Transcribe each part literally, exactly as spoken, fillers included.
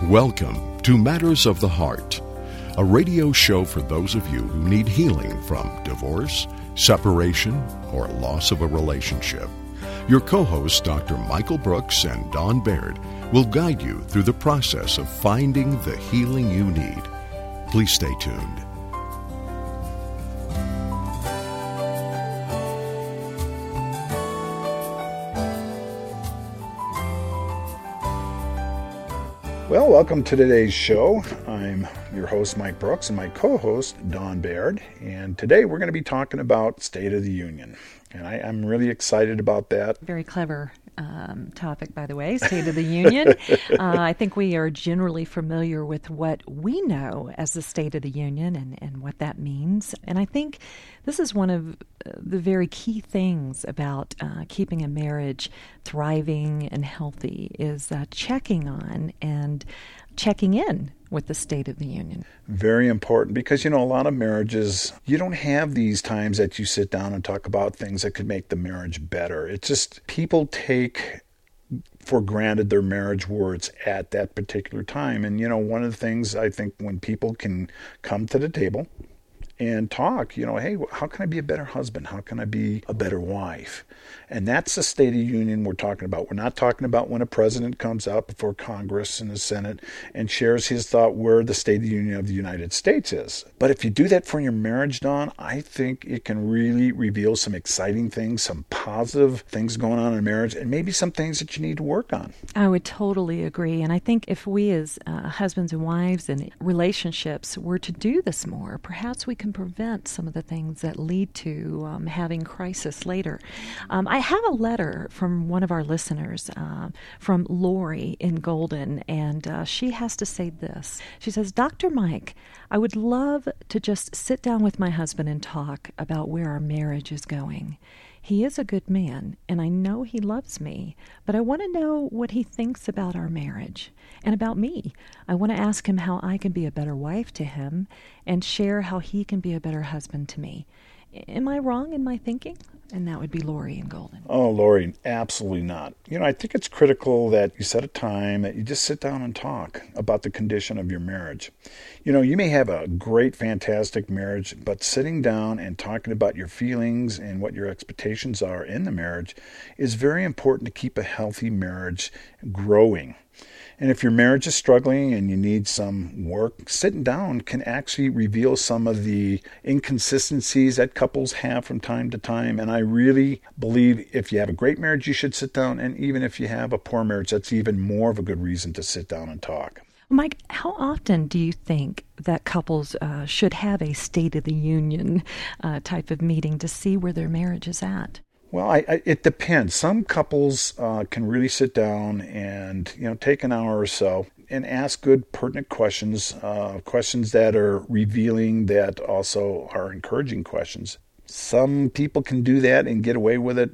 Welcome to Matters of the Heart, a radio show for those of you who need healing from divorce, separation, or loss of a relationship. Your co-hosts, Doctor Michael Brooks and Don Baird, will guide you through the process of finding the healing you need. Please stay tuned. Well, welcome to today's show. I'm your host, Mike Brooks, and my co-host, Don Baird. And today we're going to be talking about State of the Union. And I, I'm really excited about that. Very clever um, topic, by the way, State of the Union. uh, I think we are generally familiar with what we know as the State of the Union and, and what that means. And I think this is one of the very key things about uh, keeping a marriage thriving and healthy is uh, checking on and checking in with the State of the Union. Very important because, you know, a lot of marriages, you don't have these times that you sit down and talk about things that could make the marriage better. It's just people take for granted their marriage words at that particular time. And, you know, one of the things I think when people can come to the table and talk, you know, hey, how can I be a better husband? How can I be a better wife? And that's the State of the Union we're talking about. We're not talking about when a president comes out before Congress and the Senate and shares his thought where the State of the Union of the United States is. But if you do that for your marriage, Don, I think it can really reveal some exciting things, some positive things going on in a marriage, and maybe some things that you need to work on. I would totally agree. And I think if we as uh, husbands and wives and relationships were to do this more, perhaps we can prevent some of the things that lead to um, having crisis later. Um, I have a letter from one of our listeners, uh, from Lori in Golden, and uh, she has to say this. She says, Doctor Mike, I would love to just sit down with my husband and talk about where our marriage is going. He is a good man, and I know he loves me, but I want to know what he thinks about our marriage and about me. I want to ask him how I can be a better wife to him and share how he can be a better husband to me. Am I wrong in my thinking? And that would be Lori in Golden. Oh, Lori, absolutely not. You know, I think it's critical that you set a time, that you just sit down and talk about the condition of your marriage. You know, you may have a great, fantastic marriage, but sitting down and talking about your feelings and what your expectations are in the marriage is very important to keep a healthy marriage growing. And if your marriage is struggling and you need some work, sitting down can actually reveal some of the inconsistencies that couples have from time to time. And I really believe if you have a great marriage, you should sit down. And even if you have a poor marriage, that's even more of a good reason to sit down and talk. Mike, how often do you think that couples uh, should have a State of the Union uh, type of meeting to see where their marriage is at? Well, I, I, it depends. Some couples uh, can really sit down and, you know, take an hour or so and ask good, pertinent questions, uh, questions that are revealing, that also are encouraging questions. Some people can do that and get away with it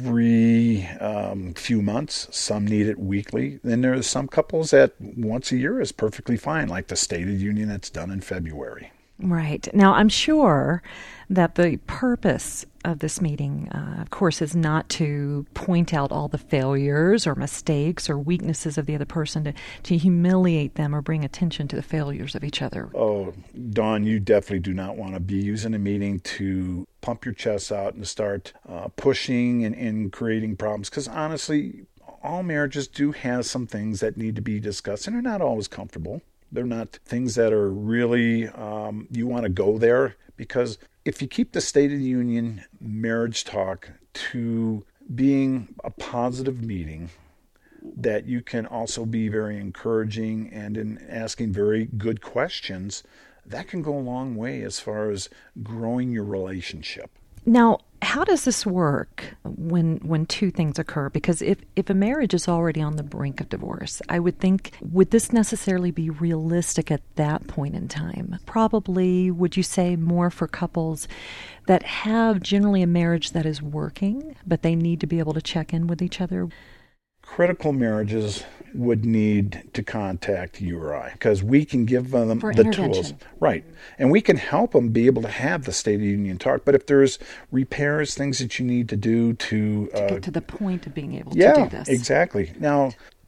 every um, few months. Some need it weekly. Then there are some couples that once a year is perfectly fine, like the State of the Union that's done in February. Right. Now, I'm sure that the purpose of this meeting, uh, of course, is not to point out all the failures or mistakes or weaknesses of the other person, to, to humiliate them or bring attention to the failures of each other. Oh, Dawn, you definitely do not want to be using a meeting to pump your chest out and start uh, pushing and, and creating problems. Because honestly, all marriages do have some things that need to be discussed, and they're not always comfortable. They're not things that are really, um, you want to go there, because if you keep the State of the Union marriage talk to being a positive meeting, that you can also be very encouraging and in asking very good questions, that can go a long way as far as growing your relationship. Now, how does this work when when two things occur? Because if, if a marriage is already on the brink of divorce, I would think, would this necessarily be realistic at that point in time? Probably, would you say, more for couples that have generally a marriage that is working, but they need to be able to check in with each other? Critical marriages would need to contact U R I because we can give them For the tools. Right. And we can help them be able to have the State of the Union talk. But if there's repairs, things that you need to do to... To uh, get to the point of being able yeah, to do this. Exactly. Now,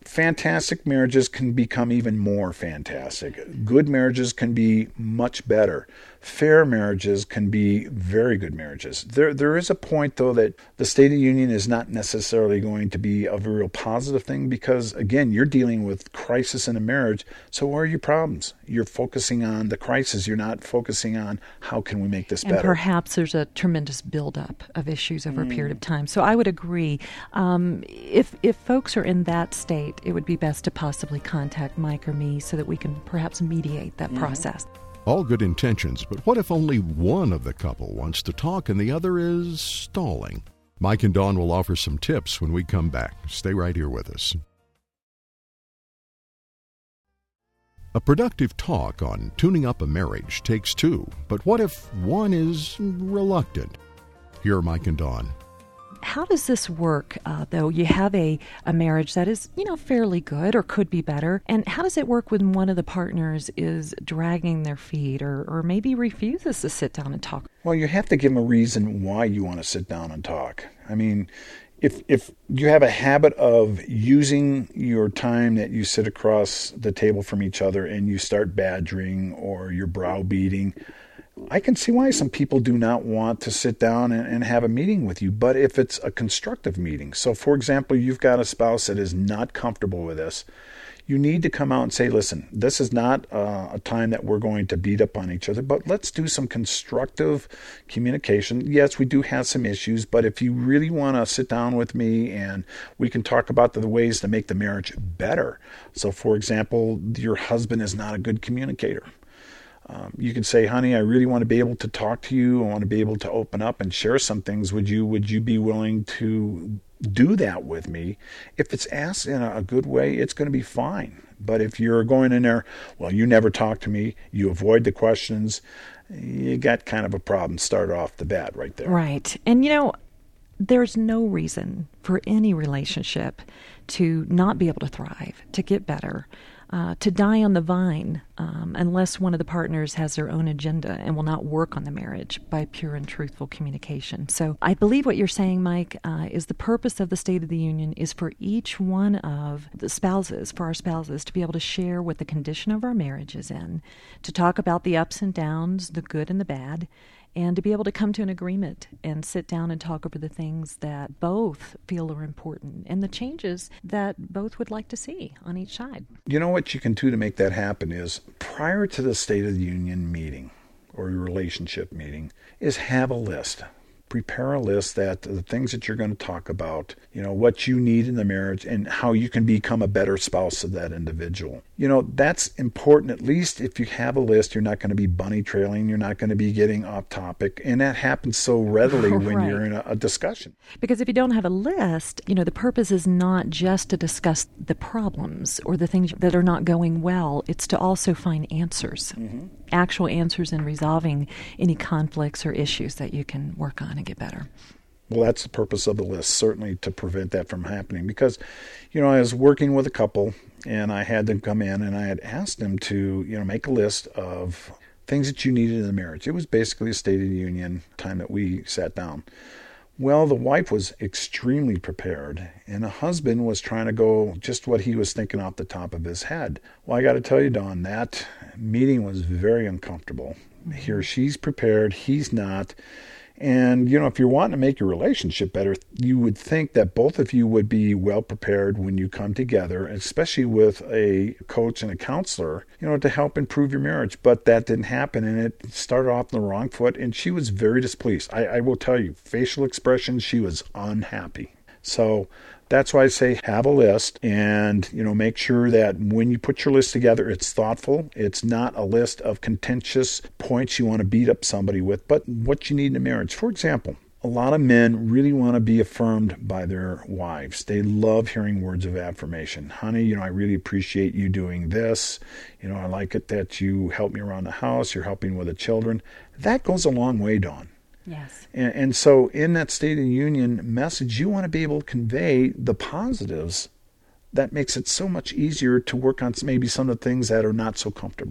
fantastic marriages can become even more fantastic. Good marriages can be much better. Fair marriages can be very good marriages. There, there is a point, though, that the State of the Union is not necessarily going to be a real positive thing because, again, you're dealing with crisis in a marriage. So where are your problems? You're focusing on the crisis. You're not focusing on how can we make this and better. And perhaps there's a tremendous buildup of issues over mm. a period of time. So I would agree. Um, if if folks are in that state, it would be best to possibly contact Mike or me so that we can perhaps mediate that mm-hmm. process. All good intentions, but what if only one of the couple wants to talk and the other is stalling? Mike and Dawn will offer some tips when we come back. Stay right here with us. A productive talk on tuning up a marriage takes two, but what if one is reluctant? Here are Mike and Dawn. How does this work, uh, though? You have a, a marriage that is, you know, fairly good or could be better. And how does it work when one of the partners is dragging their feet or, or maybe refuses to sit down and talk? Well, you have to give them a reason why you want to sit down and talk. I mean, if if you have a habit of using your time that you sit across the table from each other and you start badgering or you're browbeating, I can see why some people do not want to sit down and, and have a meeting with you, but if it's a constructive meeting. So, for example, you've got a spouse that is not comfortable with this. You need to come out and say, listen, this is not uh, a time that we're going to beat up on each other, but let's do some constructive communication. Yes, we do have some issues, but if you really want to sit down with me and we can talk about the, the ways to make the marriage better. So, for example, your husband is not a good communicator. Um, you can say, honey, I really want to be able to talk to you. I want to be able to open up and share some things. Would you would you be willing to do that with me? If it's asked in a good way, it's going to be fine. But if you're going in there, well, you never talk to me, you avoid the questions, you got kind of a problem start off the bat right there. Right. And, you know, there's no reason for any relationship to not be able to thrive, to get better, uh, to die on the vine, um, unless one of the partners has their own agenda and will not work on the marriage by pure and truthful communication. So I believe what you're saying, Mike, uh, is the purpose of the State of the Union is for each one of the spouses, for our spouses, to be able to share what the condition of our marriage is in, to talk about the ups and downs, the good and the bad, and to be able to come to an agreement and sit down and talk over the things that both feel are important and the changes that both would like to see on each side. You know what you can do to make that happen is prior to the State of the Union meeting or your relationship meeting is have a list. Prepare a list that the things that you're going to talk about, you know, what you need in the marriage and how you can become a better spouse to that individual. You know, that's important. At least if you have a list, you're not going to be bunny trailing. You're not going to be getting off topic. And that happens so readily when right. you're in a, a discussion. Because if you don't have a list, you know, the purpose is not just to discuss the problems or the things that are not going well. It's to also find answers, mm-hmm. actual answers in resolving any conflicts or issues that you can work on and get better. Well, that's the purpose of the list, certainly to prevent that from happening. Because, you know, I was working with a couple and I had them come in and I had asked them to, you know, make a list of things that you needed in the marriage. It was basically a State of the Union time that we sat down. Well, the wife was extremely prepared and the husband was trying to go just what he was thinking off the top of his head. Well, I got to tell you, Dawn, that meeting was very uncomfortable. Here she's prepared, he's not. And, you know, if you're wanting to make your relationship better, you would think that both of you would be well prepared when you come together, especially with a coach and a counselor, you know, to help improve your marriage. But that didn't happen, and it started off on the wrong foot, and she was very displeased. I, I will tell you, facial expressions, she was unhappy. So that's why I say have a list and, you know, make sure that when you put your list together, it's thoughtful. It's not a list of contentious points you want to beat up somebody with, but what you need in a marriage. For example, a lot of men really want to be affirmed by their wives. They love hearing words of affirmation. Honey, you know, I really appreciate you doing this. You know, I like it that you help me around the house. You're helping with the children. That goes a long way, Dawn. Yes. And, and so in that State of the Union message, you want to be able to convey the positives. That makes it so much easier to work on maybe some of the things that are not so comfortable.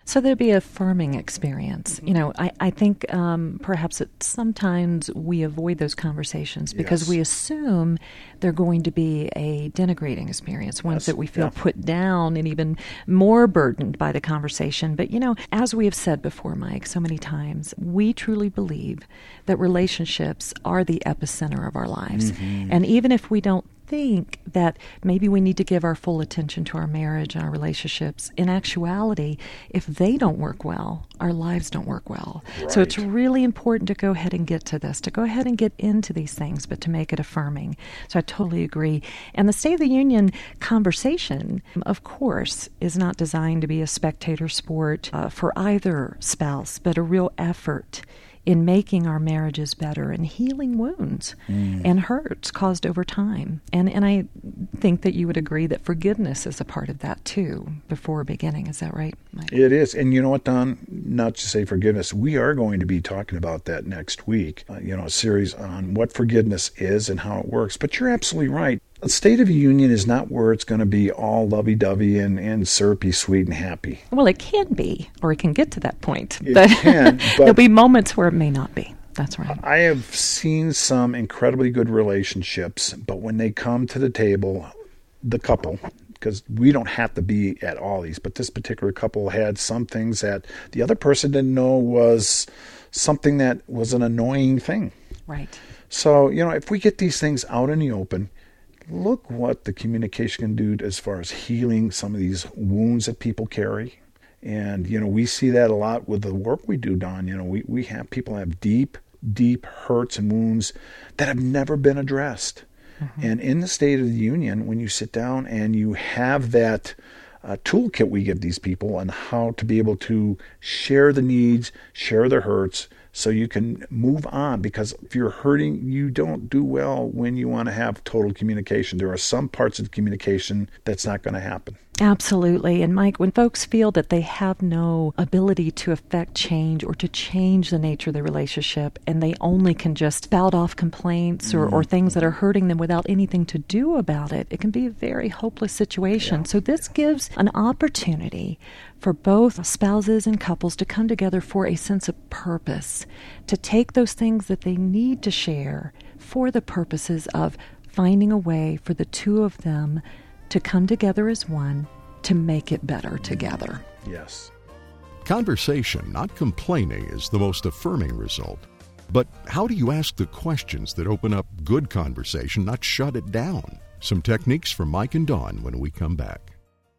So there'd be a affirming experience. You know, I, I think um, perhaps it, sometimes we avoid those conversations because Yes. we assume they're going to be a denigrating experience, ones Yes. that we feel Yeah. put down and even more burdened by the conversation. But, you know, as we have said before, Mike, so many times, we truly believe that relationships are the epicenter of our lives. Mm-hmm. And even if we don't think that maybe we need to give our full attention to our marriage and our relationships, in actuality, if they don't work well, our lives don't work well. So it's Right. really important to go ahead and get to this, to go ahead and get into these things, but to make it affirming. So I totally agree. And the State of the Union conversation, of course, is not designed to be a spectator sport uh, for either spouse, but a real effort in making our marriages better and healing wounds mm. and hurts caused over time. And and I think that you would agree that forgiveness is a part of that too before beginning. Is that right, Mike? It is. And you know what, Don? Not to say forgiveness. We are going to be talking about that next week, uh, you know, a series on what forgiveness is and how it works. But you're absolutely right. A State of the Union is not where it's going to be all lovey-dovey and, and syrupy, sweet, and happy. Well, it can be, or it can get to that point. It but can, but there'll be moments where it may not be. That's right. I have seen some incredibly good relationships, but when they come to the table, the couple, because we don't have to be at all these, but this particular couple had some things that the other person didn't know was something that was an annoying thing. Right. So, you know, if we get these things out in the open, look what the communication can do as far as healing some of these wounds that people carry. And, you know, we see that a lot with the work we do, Don. You know, we, we have people have deep, deep hurts and wounds that have never been addressed. Mm-hmm. And in the State of the Union, when you sit down and you have that uh, toolkit we give these people on how to be able to share the needs, share their hurts, so you can move on, because if you're hurting, you don't do well when you want to have total communication. There are some parts of the communication that's not going to happen. Absolutely. And Mike, when folks feel that they have no ability to affect change or to change the nature of the relationship, and they only can just spout off complaints or, mm. or things that are hurting them without anything to do about it, it can be a very hopeless situation. Yeah. So this gives an opportunity for both spouses and couples to come together for a sense of purpose, to take those things that they need to share for the purposes of finding a way for the two of them to come together as one to make it better together. Yes. Conversation, not complaining, is the most affirming result. But how do you ask the questions that open up good conversation, not shut it down? Some techniques from Mike and Dawn when we come back.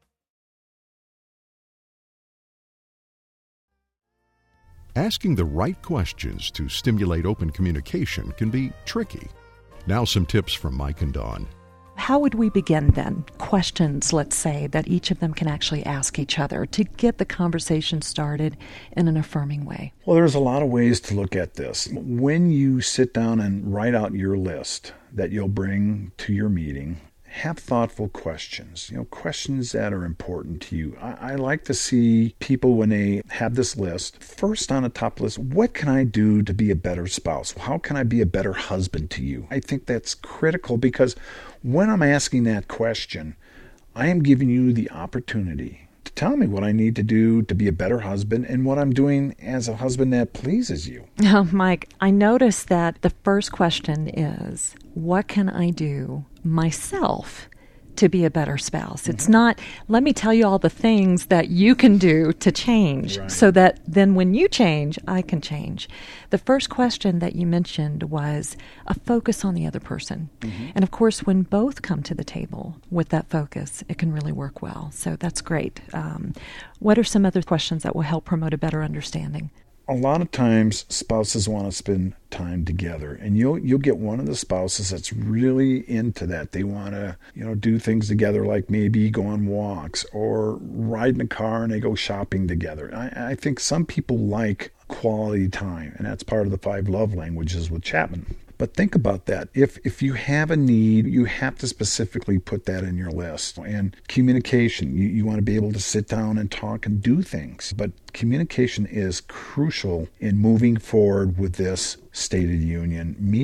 Asking the right questions to stimulate open communication can be tricky. Now some tips from Mike and Dawn. How would we begin then? Questions, let's say, that each of them can actually ask each other to get the conversation started in an affirming way. Well, there's a lot of ways to look at this. When you sit down and write out your list that you'll bring to your meeting, have thoughtful questions, you know, questions that are important to you. I, I like to see people when they have this list, first on the top list, what can I do to be a better spouse? How can I be a better husband to you? I think that's critical, because when I'm asking that question, I am giving you the opportunity to tell me what I need to do to be a better husband and what I'm doing as a husband that pleases you. Oh, Mike, I noticed that the first question is, what can I do myself to be a better spouse? Mm-hmm. It's not, let me tell you all the things that you can do to change, right, so that then when you change, I can change. The first question that you mentioned was a focus on the other person. Mm-hmm. And of course, when both come to the table with that focus, it can really work well. So that's great. Um, what are some other questions that will help promote a better understanding? A lot of times spouses want to spend time together, and you'll you'll get one of the spouses that's really into that. They want to, you know, do things together, like maybe go on walks or ride in a car and they go shopping together. I, I think some people like quality time, and that's part of the five love languages with Chapman. But think about that. If if you have a need, you have to specifically put that in your list. And communication, you, you want to be able to sit down and talk and do things. But communication is crucial in moving forward with this State of the Union meeting.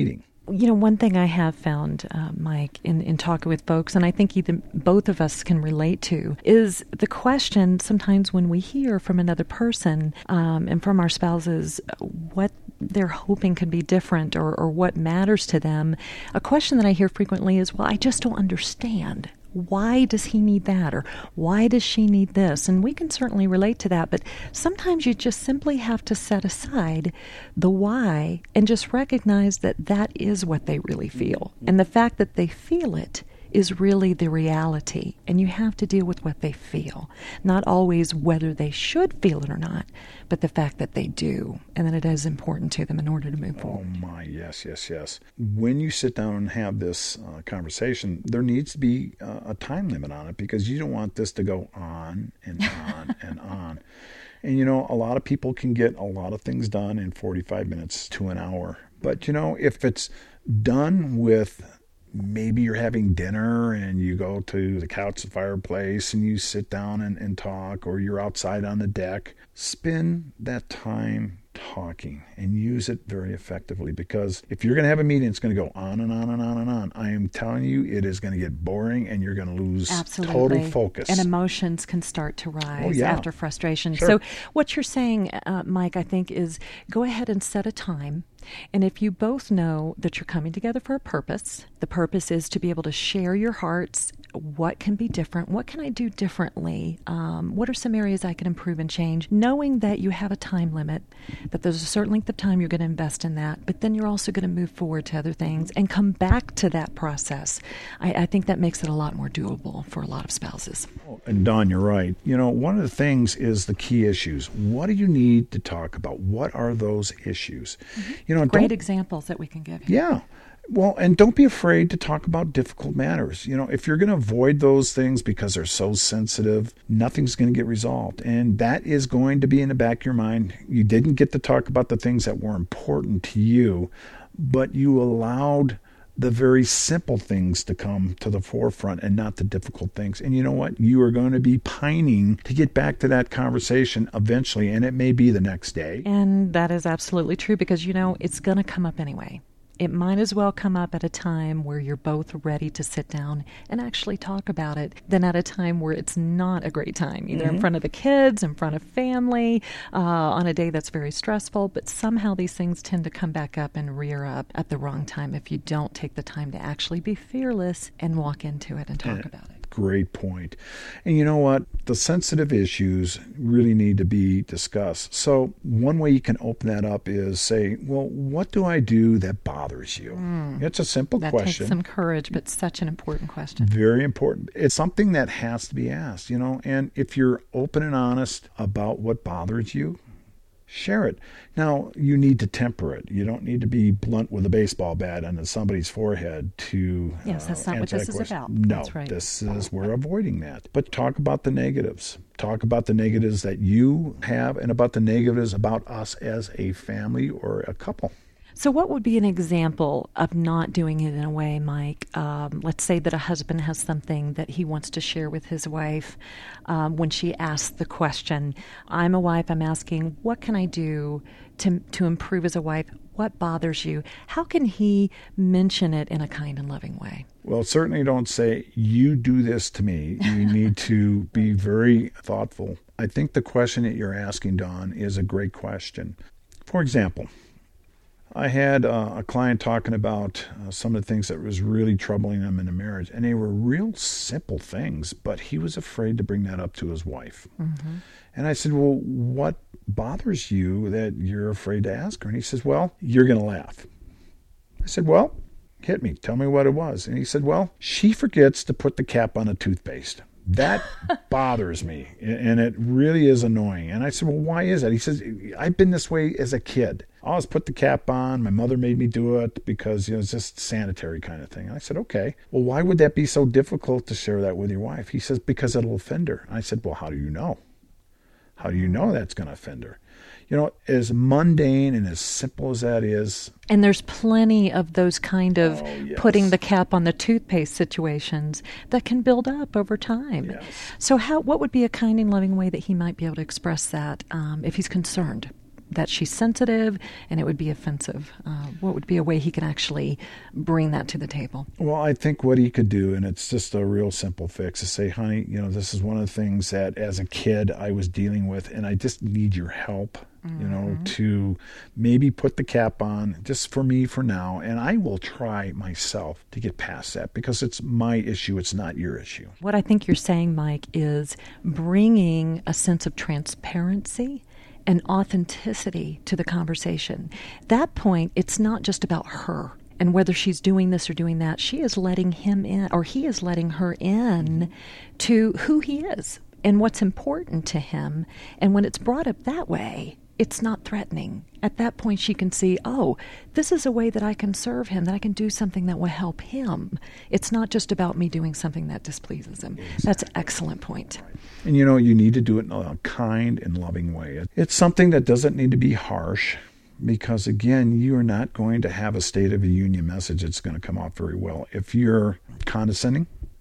You know, one thing I have found, uh, Mike, in, in talking with folks, and I think either both of us can relate to, is the question sometimes when we hear from another person um, and from our spouses what they're hoping could be different or, or what matters to them. A question that I hear frequently is, well, I just don't understand. Why does he need that? Or why does she need this? And we can certainly relate to that, but sometimes you just simply have to set aside the why and just recognize that that is what they really feel. And the fact that they feel it is really the reality. And you have to deal with what they feel. Not always whether they should feel it or not, but the fact that they do, and that it is important to them in order to move forward. Oh my, yes, yes, yes. When you sit down and have this uh, conversation, there needs to be uh, a time limit on it, because you don't want this to go on and on and on. And, you know, a lot of people can get a lot of things done in forty-five minutes to an hour. But, you know, if it's done with, maybe you're having dinner and you go to the couch, the fireplace, and you sit down and, and talk, or you're outside on the deck, spend that time talking and use it very effectively. Because if you're going to have a meeting, it's going to go on and on and on and on. I am telling you, it is going to get boring and you're going to lose Absolutely. total focus. And emotions can start to rise oh, yeah. after frustration. Sure. So what you're saying, uh, Mike, I think is go ahead and set a time. And if you both know that you're coming together for a purpose, the purpose is to be able to share your hearts. What can be different? What can I do differently? Um, what are some areas I can improve and change? Knowing that you have a time limit, that there's a certain length of time you're going to invest in that, but then you're also going to move forward to other things and come back to that process. I, I think that makes it a lot more doable for a lot of spouses. And Dawn, you're right. You know, one of the things is the key issues. What do you need to talk about? What are those issues? Mm-hmm. You know, great examples that we can give here. Yeah. Well, and don't be afraid to talk about difficult matters. You know, if you're going to avoid those things because they're so sensitive, nothing's going to get resolved. And that is going to be in the back of your mind. You didn't get to talk about the things that were important to you, but you allowed the very simple things to come to the forefront and not the difficult things. And you know what? You are going to be pining to get back to that conversation eventually, and it may be the next day. And that is absolutely true, because, you know, it's going to come up anyway. It might as well come up at a time where you're both ready to sit down and actually talk about it than at a time where it's not a great time, either mm-hmm. in front of the kids, in front of family, uh, on a day that's very stressful. But somehow these things tend to come back up and rear up at the wrong time if you don't take the time to actually be fearless and walk into it and talk yeah. about it. Great point. And you know what? The sensitive issues really need to be discussed. So one way you can open that up is say, well, what do I do that bothers you? Mm. It's a simple that question. That takes some courage, but such an important question. Very important. It's something that has to be asked, you know, and if you're open and honest about what bothers you, share it. Now, you need to temper it. You don't need to be blunt with a baseball bat on somebody's forehead to Yes, that's uh, not what this that is question. about. No, that's right. this is, we're avoiding that. But talk about the negatives. Talk about the negatives that you have and about the negatives about us as a family or a couple. So what would be an example of not doing it in a way, Mike? Um, let's say that a husband has something that he wants to share with his wife um, when she asks the question. I'm a wife, I'm asking, what can I do to to improve as a wife? What bothers you? How can he mention it in a kind and loving way? Well, certainly don't say, you do this to me. You need to be very thoughtful. I think the question that you're asking, Dawn, is a great question. For example, I had uh, a client talking about uh, some of the things that was really troubling him in a marriage, and they were real simple things, but he was afraid to bring that up to his wife. Mm-hmm. And I said, well, what bothers you that you're afraid to ask her? And he says, well, you're going to laugh. I said, well, hit me. Tell me what it was. And he said, well, she forgets to put the cap on a toothpaste. That bothers me, and it really is annoying. And I said, well, why is that? He says, I've been this way as a kid. I always put the cap on. My mother made me do it because, you know, it's just sanitary kind of thing. And I said, okay, well, why would that be so difficult to share that with your wife? He says, because it'll offend her. I said, well, how do you know? How do you know that's going to offend her? You know, as mundane and as simple as that is. And there's plenty of those kind of oh, yes. putting the cap on the toothpaste situations that can build up over time. Yes. So how? What would be a kind and loving way that he might be able to express that um, if he's concerned? that she's sensitive and it would be offensive? Uh, what would be a way he can actually bring that to the table? Well, I think what he could do, and it's just a real simple fix, is say, honey, you know, this is one of the things that as a kid I was dealing with, and I just need your help, mm-hmm. you know, to maybe put the cap on just for me for now, and I will try myself to get past that because it's my issue, it's not your issue. What I think you're saying, Mike, is bringing a sense of transparency and authenticity to the conversation. At that point, it's not just about her and whether she's doing this or doing that. She is letting him in, or he is letting her in to who he is and what's important to him. And when it's brought up that way, it's not threatening. At that point, she can see, oh, this is a way that I can serve him, that I can do something that will help him. It's not just about me doing something that displeases him. Exactly. That's an excellent point. And, you know, you need to do it in a kind and loving way. It's something that doesn't need to be harsh because, again, you are not going to have a State of the Union message that's going to come off very well if you're condescending,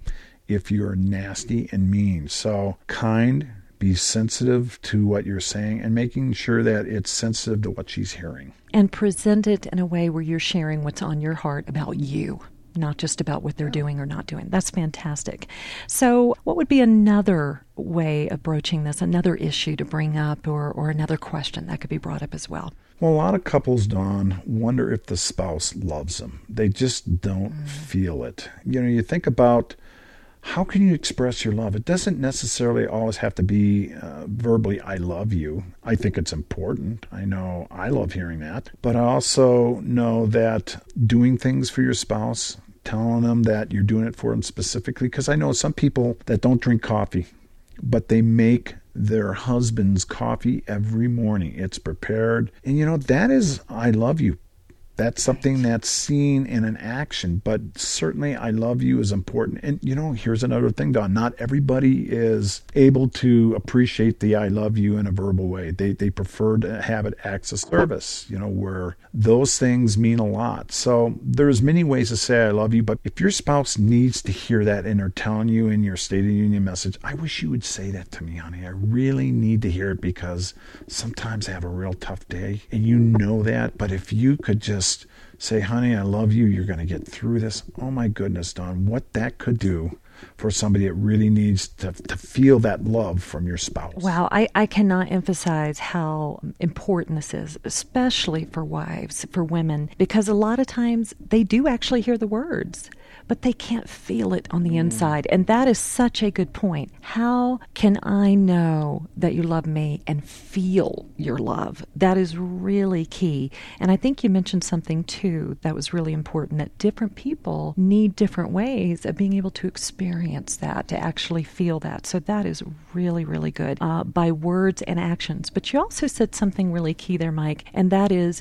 if you're nasty and mean. So kind, be sensitive to what you're saying and making sure that it's sensitive to what she's hearing. And present it in a way where you're sharing what's on your heart about you, not just about what they're doing or not doing. That's fantastic. So what would be another way of broaching this, another issue to bring up or, or another question that could be brought up as well? Well, a lot of couples, Dawn, wonder if the spouse loves them. They just don't mm. feel it. You know, you think about how can you express your love? It doesn't necessarily always have to be uh, verbally, I love you. I think it's important. I know I love hearing that. But I also know that doing things for your spouse, telling them that you're doing it for them specifically, because I know some people that don't drink coffee, but they make their husband's coffee every morning. It's prepared. And, you know, that is, I love you. That's something that's seen in an action, but certainly I love you is important. And, you know, here's another thing, Don. Not everybody is able to appreciate the I love you in a verbal way. They they prefer to have it acts of service, you know, where those things mean a lot. So there's many ways to say I love you, but if your spouse needs to hear that and they're telling you in your State of the Union message, I wish you would say that to me, honey. I really need to hear it because sometimes I have a real tough day, and you know that. But if you could just say, honey, I love you, you're going to get through this. Oh my goodness, Don, what that could do for somebody that really needs to, to feel that love from your spouse. Wow, I, I cannot emphasize how important this is, especially for wives, for women, because a lot of times they do actually hear the words, but they can't feel it on the mm. inside. And that is such a good point. How can I know that you love me and feel your love? That is really key. And I think you mentioned something too that was really important, that different people need different ways of being able to experience that, to actually feel that. So that is really, really good uh, by words and actions. But you also said something really key there, Mike, and that is,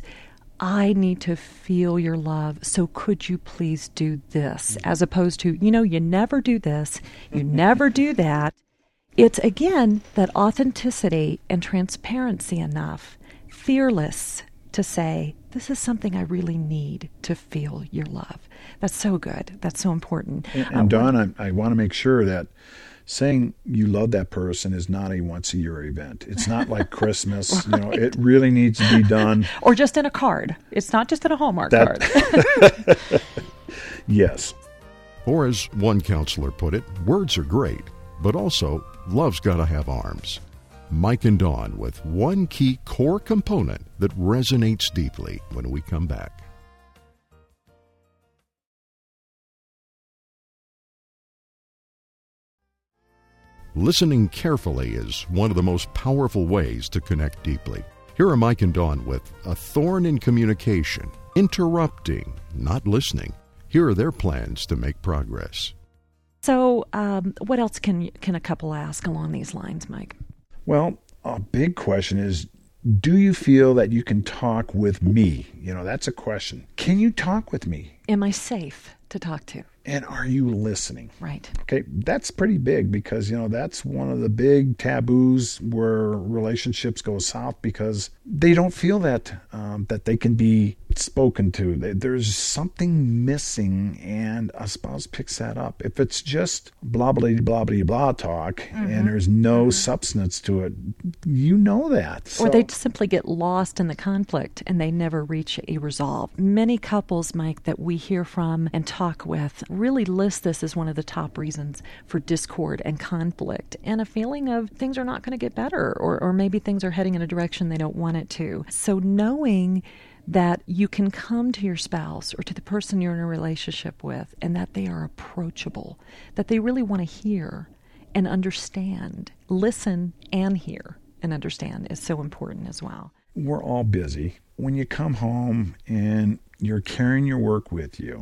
I need to feel your love, so could you please do this? As opposed to, you know, you never do this, you never do that. It's, again, that authenticity and transparency enough, fearless to say, this is something I really need to feel your love. That's so good. That's so important. And, and uh, Dawn, I, I want to make sure that saying you love that person is not a once-a-year event. It's not like Christmas. Right. You know, it really needs to be done. Or just in a card. It's not just in a Hallmark that, card. Yes. Or as one counselor put it, words are great, but also love's got to have arms. Mike and Dawn with one key core component that resonates deeply when we come back. Listening carefully is one of the most powerful ways to connect deeply. Here are Mike and Dawn with a thorn in communication, interrupting, not listening. Here are their plans to make progress. So um, what else can can a couple ask along these lines, Mike? Well, a big question is, do you feel that you can talk with me? You know, that's a question. Can you talk with me? Am I safe to talk to? And are you listening? Right. Okay, that's pretty big because, you know, that's one of the big taboos where relationships go south because they don't feel that um, that they can be spoken to. There's something missing, and a spouse picks that up. If it's just blah, blah, blah, blah, blah talk, mm-hmm. and there's no mm-hmm. substance to it, you know that. So. Or they simply get lost in the conflict, and they never reach a resolve. Many couples, Mike, that we hear from and talk with really list this as one of the top reasons for discord and conflict, and a feeling of things are not going to get better, or, or maybe things are heading in a direction they don't want it to. So knowing that you can come to your spouse or to the person you're in a relationship with, and that they are approachable, that they really want to hear and understand, listen and hear and understand is so important as well. We're all busy. When you come home and you're carrying your work with you,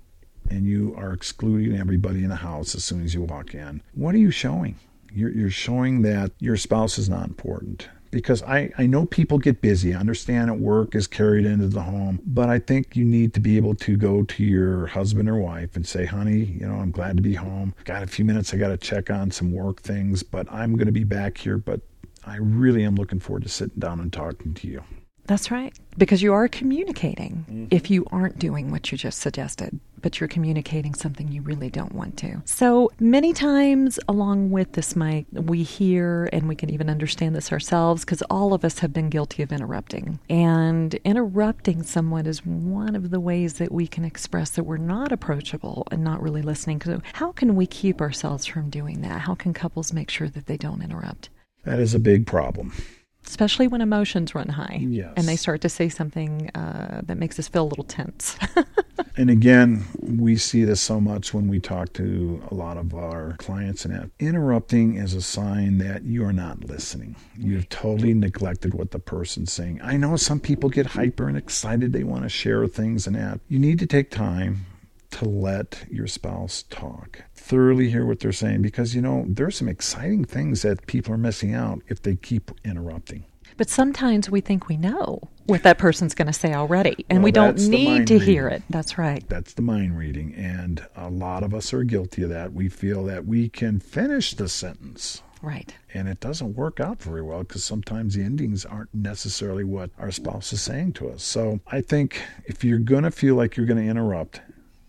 and you are excluding everybody in the house as soon as you walk in, what are you showing? You're, you're showing that your spouse is not important. Because I, I know people get busy. I understand that work is carried into the home. But I think you need to be able to go to your husband or wife and say, honey, you know, I'm glad to be home. Got a few minutes. I got to check on some work things, but I'm going to be back here. But I really am looking forward to sitting down and talking to you. That's right. Because you are communicating mm-hmm. if you aren't doing what you just suggested, but you're communicating something you really don't want to. So many times along with this, Mike, we hear, and we can even understand this ourselves, because all of us have been guilty of interrupting. And interrupting someone is one of the ways that we can express that we're not approachable and not really listening. So how can we keep ourselves from doing that? How can couples make sure that they don't interrupt? That is a big problem. Especially when emotions run high. Yes. And they start to say something uh, that makes us feel a little tense. And again, we see this so much when we talk to a lot of our clients, and that interrupting is a sign that you are not listening. You've totally neglected what the person's saying. I know some people get hyper and excited. They want to share things and that. You need to take time to let your spouse talk. Thoroughly hear what they're saying, because, you know, there's some exciting things that people are missing out if they keep interrupting. But sometimes we think we know what that person's going to say already, and well, we don't need to reading. hear it. That's right. That's the mind reading, and a lot of us are guilty of that. We feel that we can finish the sentence. Right. And it doesn't work out very well, because sometimes the endings aren't necessarily what our spouse is saying to us. So I think if you're going to feel like you're going to interrupt,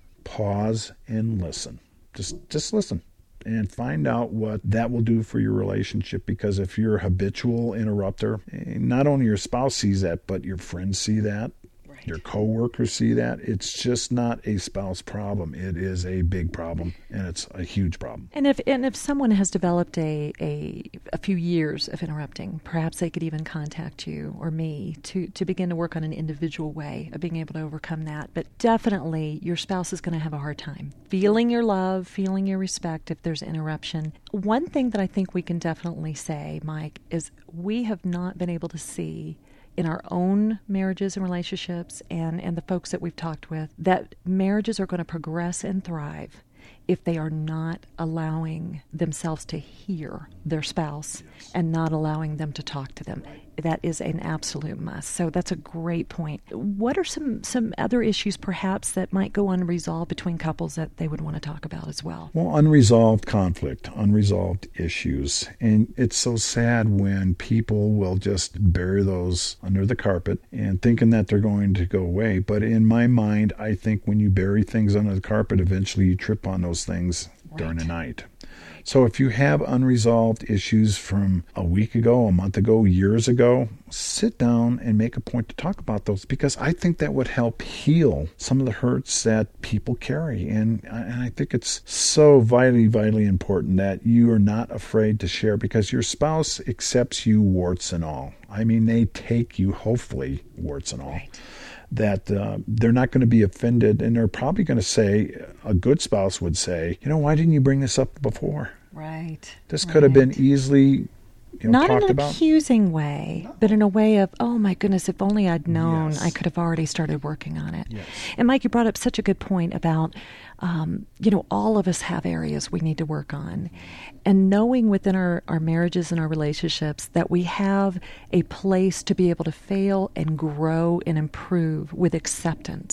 pause and listen. Just just listen and find out what that will do for your relationship, because if you're a habitual interrupter, not only your spouse sees that, but your friends see that. Right. Your coworkers see that. It's just not a spouse problem. It is a big problem, and it's a huge problem. And if and if someone has developed a, a a few years of interrupting, perhaps they could even contact you or me to, to begin to work on an individual way of being able to overcome that. But definitely your spouse is going to have a hard time feeling your love, feeling your respect if there's interruption. One thing that I think we can definitely say, Mike, is we have not been able to see in our own marriages and relationships, and, and the folks that we've talked with, that marriages are going to progress and thrive if they are not allowing themselves to hear their spouse yes. and not allowing them to talk to them. That is an absolute must. So that's a great point. What are some, some other issues perhaps that might go unresolved between couples that they would want to talk about as well? Well, unresolved conflict, unresolved issues. And it's so sad when people will just bury those under the carpet and thinking that they're going to go away. But in my mind, I think when you bury things under the carpet, eventually you trip on those things right. during the night. So if you have unresolved issues from a week ago, a month ago, years ago, sit down and make a point to talk about those, because I think that would help heal some of the hurts that people carry. And, and I think it's so vitally, vitally important that you are not afraid to share, because your spouse accepts you warts and all. I mean, they take you, hopefully, warts and all. Right. That uh, they're not going to be offended, and they're probably going to say, a good spouse would say, you know, why didn't you bring this up before? Right. This right. could have been easily, you know, not talked in an about. accusing way, no. but in a way of, oh my goodness, if only I'd known, yes. I could have already started working on it. Yes. And Mike, you brought up such a good point about, um, you know, all of us have areas we need to work on. And knowing within our, our marriages and our relationships that we have a place to be able to fail and grow and improve with acceptance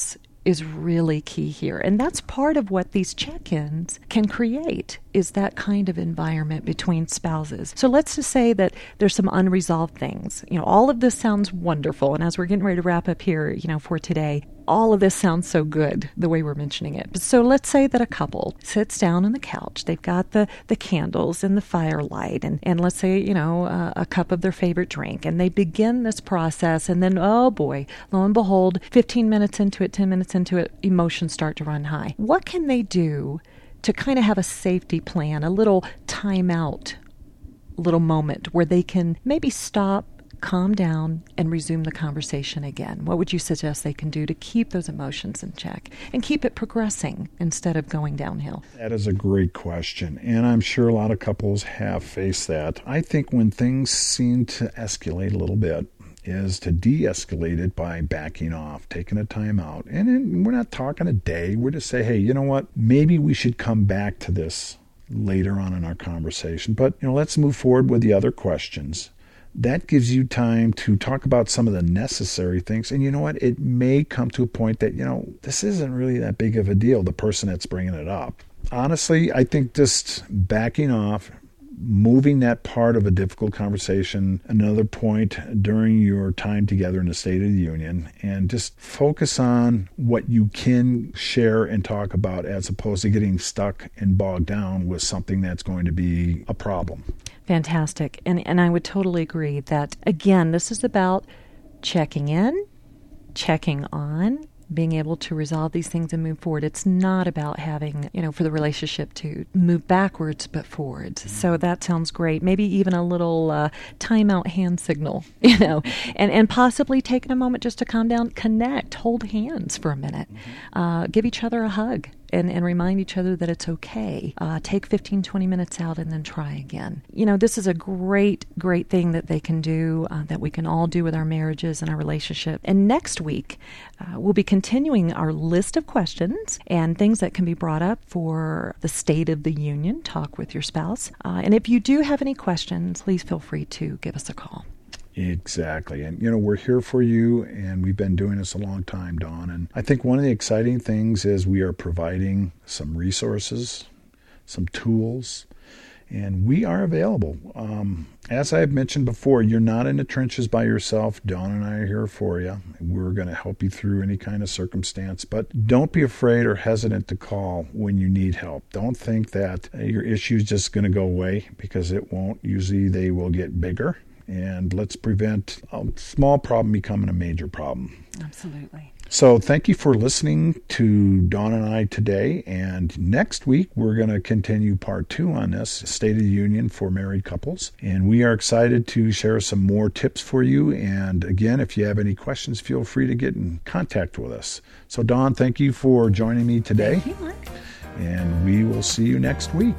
is really key here. And that's part of what these check-ins can create, is that kind of environment between spouses. So let's just say that there's some unresolved things. You know, all of this sounds wonderful. And as we're getting ready to wrap up here, you know, for today, all of this sounds so good, the way we're mentioning it. So let's say that a couple sits down on the couch. They've got the, the candles and the firelight, and, and let's say, you know, uh, a cup of their favorite drink. And they begin this process, and then, oh boy, lo and behold, fifteen minutes into it, ten minutes into it, emotions start to run high. What can they do to kind of have a safety plan, a little timeout, little moment where they can maybe stop, calm down, and resume the conversation again? What would you suggest they can do to keep those emotions in check and keep it progressing instead of going downhill? That is a great question, and I'm sure a lot of couples have faced that. I think when things seem to escalate a little bit, is to de-escalate it by backing off, taking a time out. And then we're not talking a day. We're just say, hey, you know what? Maybe we should come back to this later on in our conversation. But, you know, let's move forward with the other questions. That gives you time to talk about some of the necessary things. And you know what? It may come to a point that, you know, this isn't really that big of a deal, the person that's bringing it up. Honestly, I think just backing off, moving that part of a difficult conversation another point during your time together in the State of the Union, and just focus on what you can share and talk about as opposed to getting stuck and bogged down with something that's going to be a problem. Fantastic. And and I would totally agree that, again, this is about checking in, checking on, being able to resolve these things and move forward. It's not about having, you know, for the relationship to move backwards but forwards. Mm-hmm. So that sounds great. Maybe even a little uh, timeout hand signal, you know, and, and possibly taking a moment just to calm down, connect, hold hands for a minute, mm-hmm. uh, give each other a hug. And, and remind each other that it's okay. Uh, take fifteen, twenty minutes out and then try again. You know, this is a great, great thing that they can do, uh, that we can all do with our marriages and our relationship. And next week, uh, we'll be continuing our list of questions and things that can be brought up for the State of the Union, talk with your spouse. Uh, and if you do have any questions, please feel free to give us a call. Exactly. And, you know, we're here for you, and we've been doing this a long time, Dawn. And I think one of the exciting things is we are providing some resources, some tools, and we are available. Um, as I've mentioned before, you're not in the trenches by yourself. Dawn and I are here for you. We're going to help you through any kind of circumstance, but don't be afraid or hesitant to call when you need help. Don't think that your issue is just going to go away, because it won't. Usually they will get bigger. And let's prevent a small problem becoming a major problem. Absolutely. So thank you for listening to Dawn and I today. And next week, we're going to continue part two on this, State of the Union for married couples. And we are excited to share some more tips for you. And again, if you have any questions, feel free to get in contact with us. So Dawn, thank you for joining me today. Thank you, Mark. And we will see you next week.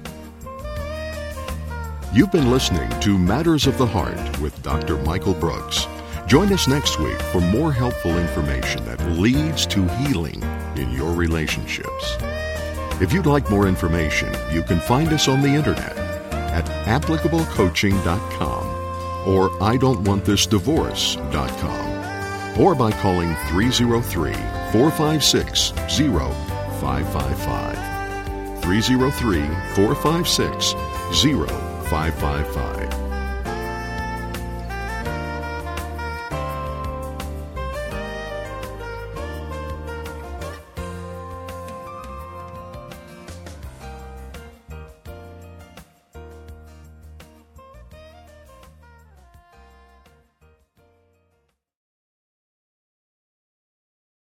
You've been listening to Matters of the Heart with Doctor Michael Brooks. Join us next week for more helpful information that leads to healing in your relationships. If you'd like more information, you can find us on the internet at applicable coaching dot com or I don't want this divorce dot com, or by calling three oh three, four five six, oh five five five. three oh three, four five six, oh five five five.